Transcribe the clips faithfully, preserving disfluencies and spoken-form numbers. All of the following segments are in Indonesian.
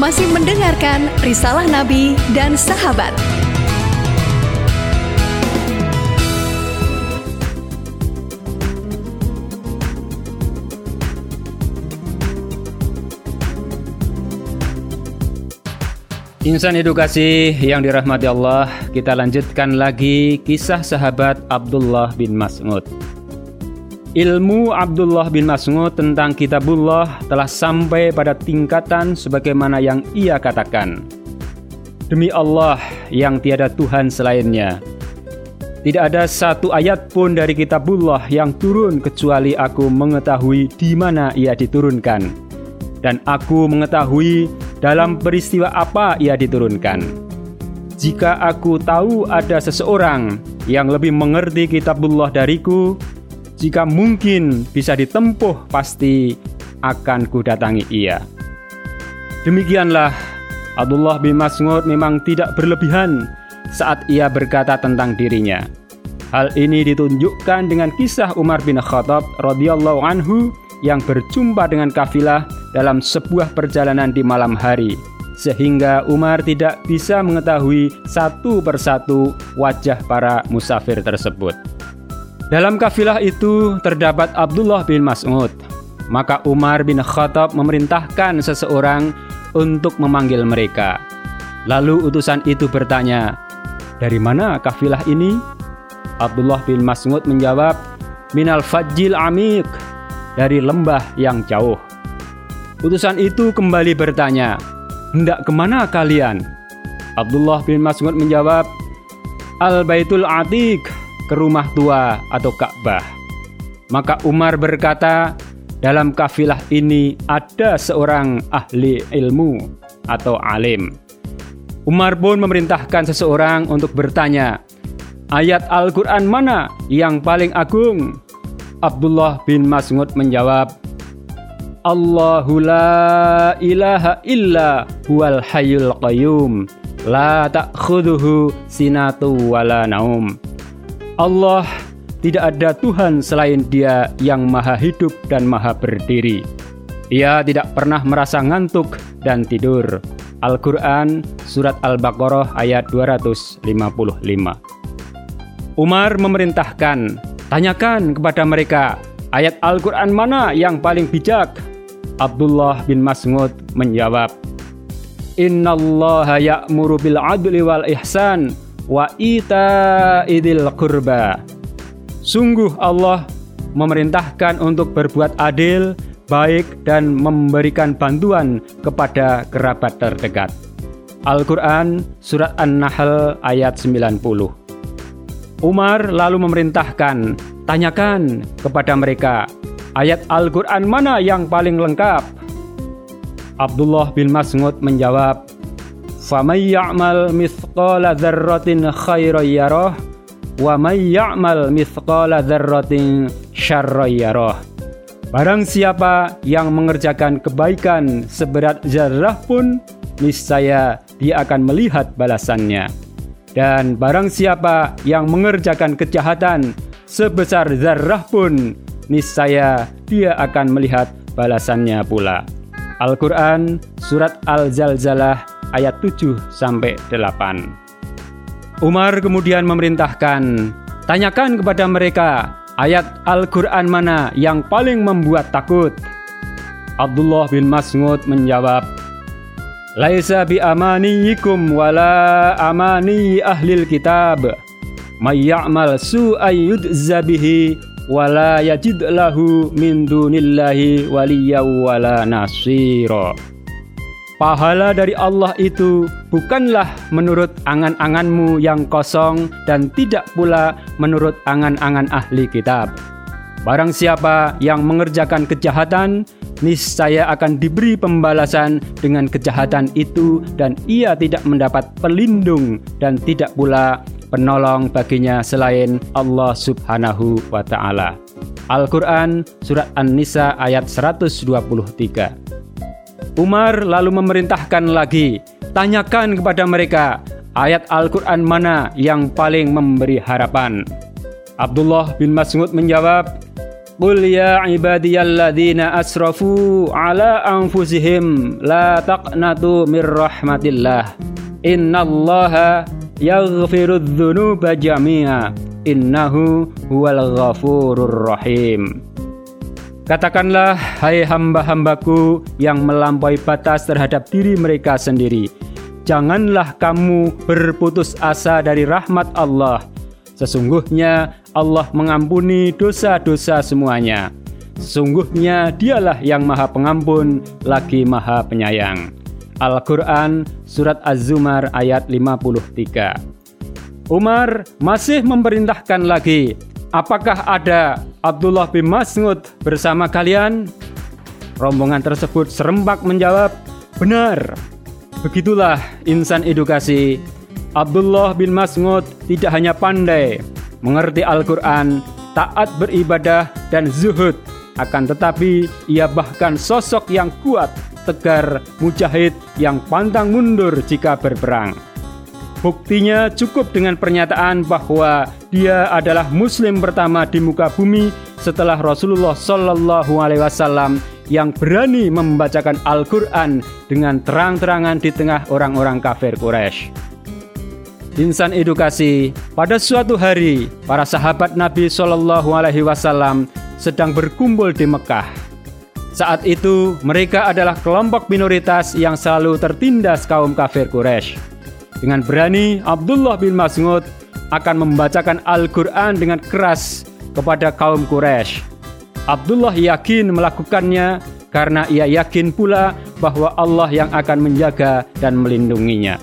masih mendengarkan Risalah Nabi dan Sahabat. Insan edukasi yang dirahmati Allah, kita lanjutkan lagi kisah sahabat Abdullah bin Mas'ud. Ilmu Abdullah bin Mas'ud tentang kitabullah telah sampai pada tingkatan sebagaimana yang ia katakan. Demi Allah yang tiada Tuhan selainnya, tidak ada satu ayat pun dari kitabullah yang turun kecuali aku mengetahui di mana ia diturunkan. Dan aku mengetahui dalam peristiwa apa ia diturunkan. Jika aku tahu ada seseorang yang lebih mengerti kitabullah dariku, jika mungkin bisa ditempuh, pasti akan kudatangi ia. Demikianlah, Abdullah bin Mas'ud memang tidak berlebihan saat ia berkata tentang dirinya. Hal ini ditunjukkan dengan kisah Umar bin Khattab radhiyallahu anhu yang berjumpa dengan kafilah dalam sebuah perjalanan di malam hari, sehingga Umar tidak bisa mengetahui satu persatu wajah para musafir tersebut. Dalam kafilah itu terdapat Abdullah bin Mas'ud. Maka Umar bin Khattab memerintahkan seseorang untuk memanggil mereka. Lalu utusan itu bertanya, "Dari mana kafilah ini?" Abdullah bin Mas'ud menjawab, "Minal fajjil amik," dari lembah yang jauh. Utusan itu kembali bertanya, "Hendak kemana kalian?" Abdullah bin Mas'ud menjawab, "Al-Baitul Atiq," ke rumah tua atau Ka'bah. Maka Umar berkata, dalam kafilah ini ada seorang ahli ilmu atau alim. Umar pun memerintahkan seseorang untuk bertanya, "Ayat Al-Quran mana yang paling agung?" Abdullah bin Mas'ud menjawab, "Allahu la ilaha illa huwal hayyul qayyum, la ta'khudhuhu sinatu wala naum." Allah, tidak ada Tuhan selain Dia yang maha hidup dan maha berdiri. Ia tidak pernah merasa ngantuk dan tidur. Al-Quran Surat Al-Baqarah ayat dua ratus lima puluh lima. Umar memerintahkan, "Tanyakan kepada mereka, ayat Al-Quran mana yang paling bijak?" Abdullah bin Mas'ud menjawab, "Innallaha ya'muru bil adli wal ihsan wa ita'idil qurba." Sungguh Allah memerintahkan untuk berbuat adil, baik dan memberikan bantuan kepada kerabat terdekat. Al-Quran Surat An-Nahl ayat sembilan puluh. Umar lalu memerintahkan, "Tanyakan kepada mereka, ayat Al-Quran mana yang paling lengkap?" Abdullah bin Mas'ud menjawab, "Faman ya'mal mithqala dzarratin khairan yarah, wa man ya'mal mithqala dzarratin syarran yarah." Barang siapa yang mengerjakan kebaikan seberat zarah pun, niscaya dia akan melihat balasannya. Dan barang siapa yang mengerjakan kejahatan sebesar zarah pun, niscaya dia akan melihat balasannya pula. Al-Quran Surat Al-Zalzalah ayat tujuh sampai delapan. Umar kemudian memerintahkan, "Tanyakan kepada mereka, ayat Al-Quran mana yang paling membuat takut?" Abdullah bin Mas'ud menjawab, "Laisa bi amaniyikum wala amani ahlil kitab, may ya'mal su'an yujza bihi wala yajid lahu min dunillahi waliyyan wala nasira." Pahala dari Allah itu bukanlah menurut angan-anganmu yang kosong dan tidak pula menurut angan-angan ahli kitab. Barang siapa yang mengerjakan kejahatan, niscaya akan diberi pembalasan dengan kejahatan itu, dan ia tidak mendapat pelindung dan tidak pula penolong baginya selain Allah Subhanahu wa Ta'ala. Al-Quran Surat An-Nisa ayat seratus dua puluh tiga. Umar lalu memerintahkan lagi, "Tanyakan kepada mereka, ayat Al-Quran mana yang paling memberi harapan?" Abdullah bin Mas'ud menjawab, Qul ya ibadiyalladzina asrafu ala anfusihim la taqnatu mir rahmatillah. Innallaha yaghfirudz dzunuba jami'a. Innahu huwal ghafurur rahim. Katakanlah, hai hamba-hambaku yang melampaui batas terhadap diri mereka sendiri, janganlah kamu berputus asa dari rahmat Allah. Sesungguhnya Allah mengampuni dosa-dosa semuanya. Sesungguhnya Dialah yang Maha Pengampun lagi Maha Penyayang. Al-Quran Surat Az-Zumar ayat lima puluh tiga. Umar masih memerintahkan lagi, apakah ada Abdullah bin Mas'ud bersama kalian? Rombongan tersebut serempak menjawab, benar. Begitulah insan edukasi. Abdullah bin Mas'ud tidak hanya pandai mengerti Al-Quran, taat beribadah dan zuhud, akan tetapi ia bahkan sosok yang kuat, tegar, mujahid yang pantang mundur jika berperang. Buktinya cukup dengan pernyataan bahwa dia adalah muslim pertama di muka bumi setelah Rasulullah Shallallahu Alaihi Wasallam yang berani membacakan Al-Quran dengan terang-terangan di tengah orang-orang kafir Quraisy. Insan edukasi, pada suatu hari para sahabat Nabi Shallallahu Alaihi Wasallam sedang berkumpul di Mekah. Saat itu mereka adalah kelompok minoritas yang selalu tertindas kaum kafir Quraisy. Dengan berani Abdullah bin Mas'ud akan membacakan Al-Quran dengan keras kepada kaum Quraisy. Abdullah yakin melakukannya karena ia yakin pula bahwa Allah yang akan menjaga dan melindunginya.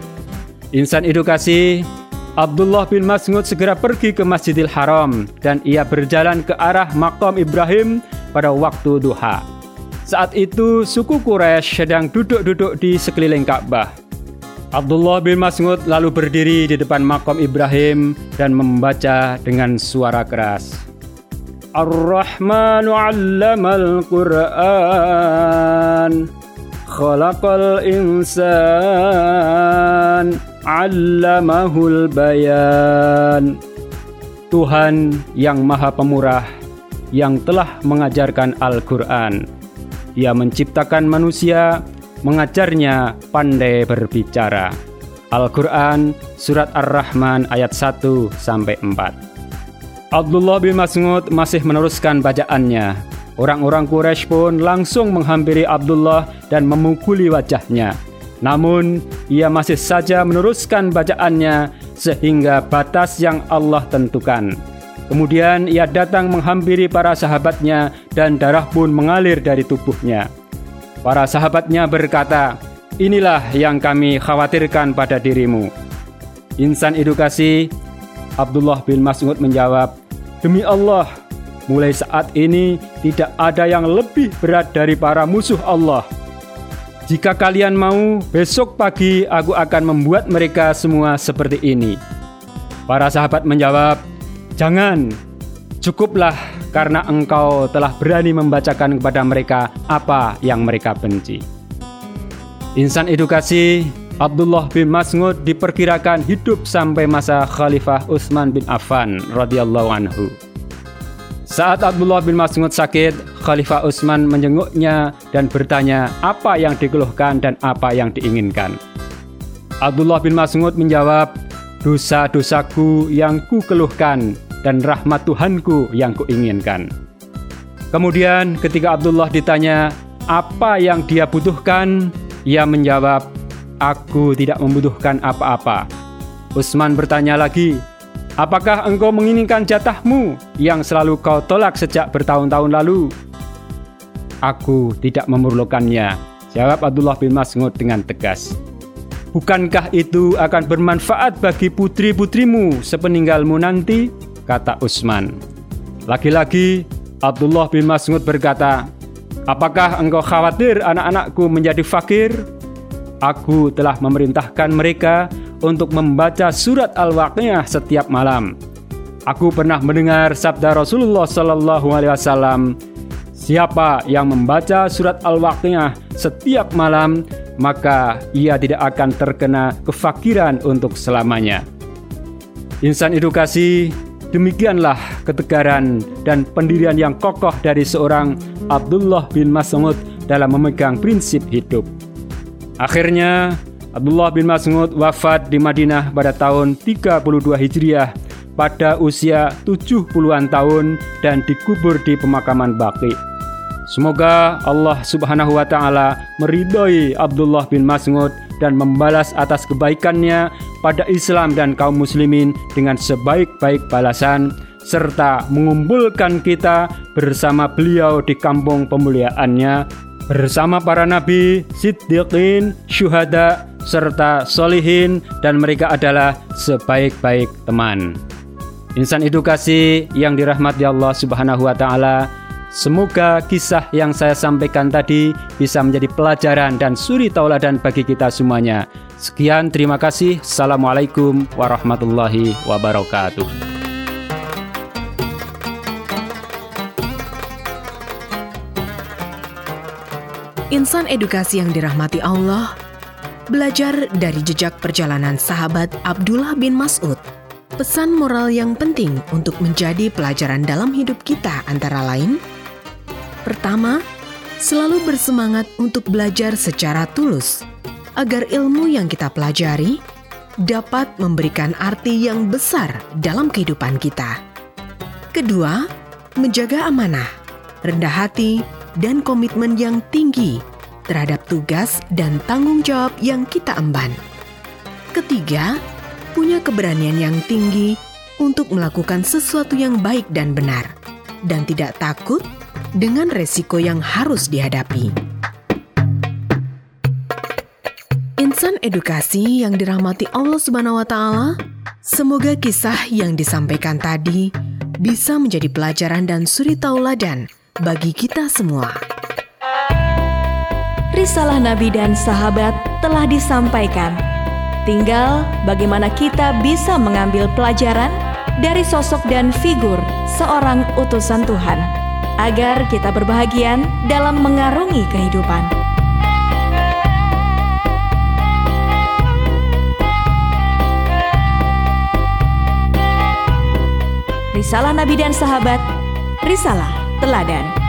Insan edukasi, Abdullah bin Mas'ud segera pergi ke Masjidil Haram dan ia berjalan ke arah Maqam Ibrahim pada waktu duha. Saat itu suku Quraisy sedang duduk-duduk di sekeliling Ka'bah. Abdullah bin Mas'ud lalu berdiri di depan Maqam Ibrahim dan membaca dengan suara keras. Ar-Rahmanu 'allamal Qur'an, khalaqal insan, 'allamahul bayan. Tuhan yang Maha Pemurah, yang telah mengajarkan Al-Quran. Dia menciptakan manusia, mengajarnya pandai berbicara. Al-Quran Surat Ar-Rahman ayat satu sampai empat. Abdullah bin Mas'ud masih meneruskan bacaannya. Orang-orang Quraisy pun langsung menghampiri Abdullah dan memukuli wajahnya. Namun, ia masih saja meneruskan bacaannya sehingga batas yang Allah tentukan. Kemudian ia datang menghampiri para sahabatnya dan darah pun mengalir dari tubuhnya. Para sahabatnya berkata, inilah yang kami khawatirkan pada dirimu. Insan edukasi, Abdullah bin Mas'ud menjawab, demi Allah, mulai saat ini tidak ada yang lebih berat dari para musuh Allah. Jika kalian mau, besok pagi aku akan membuat mereka semua seperti ini. Para sahabat menjawab, jangan, cukuplah karena engkau telah berani membacakan kepada mereka apa yang mereka benci. Insan edukasi, Abdullah bin Mas'ud diperkirakan hidup sampai masa Khalifah Utsman bin Affan radhiyallahu anhu. Saat Abdullah bin Mas'ud sakit, Khalifah Utsman menjenguknya dan bertanya apa yang dikeluhkan dan apa yang diinginkan. Abdullah bin Mas'ud menjawab, dosa-dosaku yang ku keluhkan dan rahmat Tuhanku yang kuinginkan. Kemudian ketika Abdullah ditanya apa yang dia butuhkan, ia menjawab, aku tidak membutuhkan apa-apa. Utsman bertanya lagi, apakah engkau menginginkan jatahmu yang selalu kau tolak sejak bertahun-tahun lalu? Aku tidak memerlukannya, jawab Abdullah bin Mas'ud dengan tegas. Bukankah itu akan bermanfaat bagi putri-putrimu sepeninggalmu nanti? Kata Utsman. Lagi-lagi Abdullah bin Mas'ud berkata, apakah engkau khawatir anak-anakku menjadi fakir? Aku telah memerintahkan mereka untuk membaca surat Al-Waqiah setiap malam. Aku pernah mendengar sabda Rasulullah Shallallahu Alaihi Wasallam, siapa yang membaca surat Al-Waqiah setiap malam, maka ia tidak akan terkena kefakiran untuk selamanya. Insan edukasi, Demikianlah ketegaran dan pendirian yang kokoh dari seorang Abdullah bin Mas'ud dalam memegang prinsip hidup. Akhirnya, Abdullah bin Mas'ud wafat di Madinah pada tahun tiga puluh dua Hijriah pada usia tujuh puluhan tahun dan dikubur di pemakaman Baqi. Semoga Allah Subhanahu wa taala meridhoi Abdullah bin Mas'ud dan membalas atas kebaikannya pada Islam dan kaum muslimin dengan sebaik-baik balasan, serta mengumpulkan kita bersama beliau di kampung pemuliaannya, bersama para nabi, siddiqin, syuhada, serta solihin, dan mereka adalah sebaik-baik teman. Insan edukasi yang dirahmati Allah Subhanahu wa taala, semoga kisah yang saya sampaikan tadi bisa menjadi pelajaran dan suri tauladan bagi kita semuanya. Sekian, terima kasih. Assalamualaikum warahmatullahi wabarakatuh. Insan edukasi yang dirahmati Allah, belajar dari jejak perjalanan sahabat Abdullah bin Mas'ud. Pesan moral yang penting untuk menjadi pelajaran dalam hidup kita antara lain: pertama, selalu bersemangat untuk belajar secara tulus, agar ilmu yang kita pelajari dapat memberikan arti yang besar dalam kehidupan kita. Kedua, menjaga amanah, rendah hati, dan komitmen yang tinggi terhadap tugas dan tanggung jawab yang kita emban. Ketiga, punya keberanian yang tinggi untuk melakukan sesuatu yang baik dan benar, dan tidak takut dengan resiko yang harus dihadapi. Insan edukasi yang dirahmati Allah Subhanahu wa taala, semoga kisah yang disampaikan tadi bisa menjadi pelajaran dan suri tauladan bagi kita semua. Risalah Nabi dan sahabat telah disampaikan. Tinggal bagaimana kita bisa mengambil pelajaran dari sosok dan figur seorang utusan Tuhan, agar kita berbahagia dalam mengarungi kehidupan. Risalah Nabi dan sahabat, risalah teladan.